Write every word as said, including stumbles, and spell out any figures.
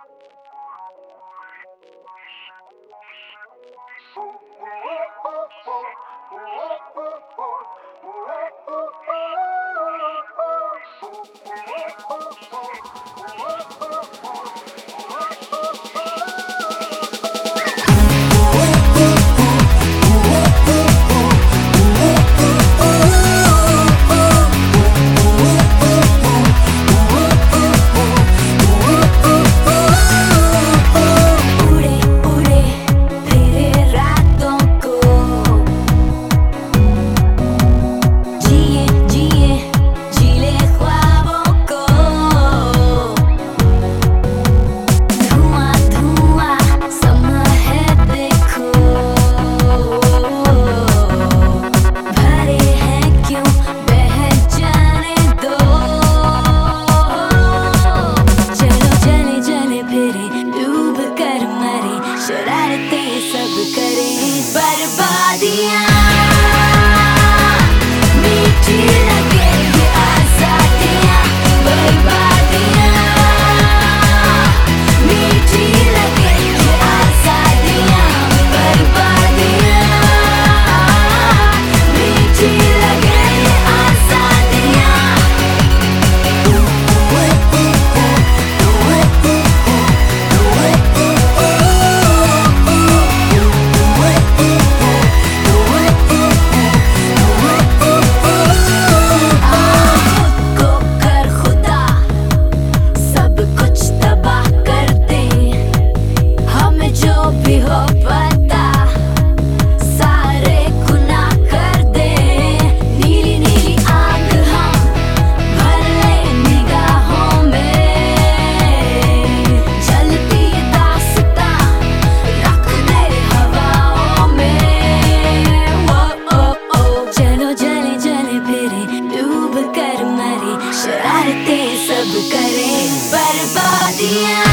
शरारतें सब करें बर्बादियां मीठी लगे ये आज़ादियां बर्बादियां मीठी लगे ये आज़ादियां बर्बादियां मीठी लगे ये आज़ादियां भी हो पता सारे गुनाह कर दे नीली नीली आंख हम भर ले निगाहों में जलती दास्तां रख दे हवाओं में वो ओ ओ चलो जले जले फिरे डूब कर मरे शरारतें सब करें बर्बादियां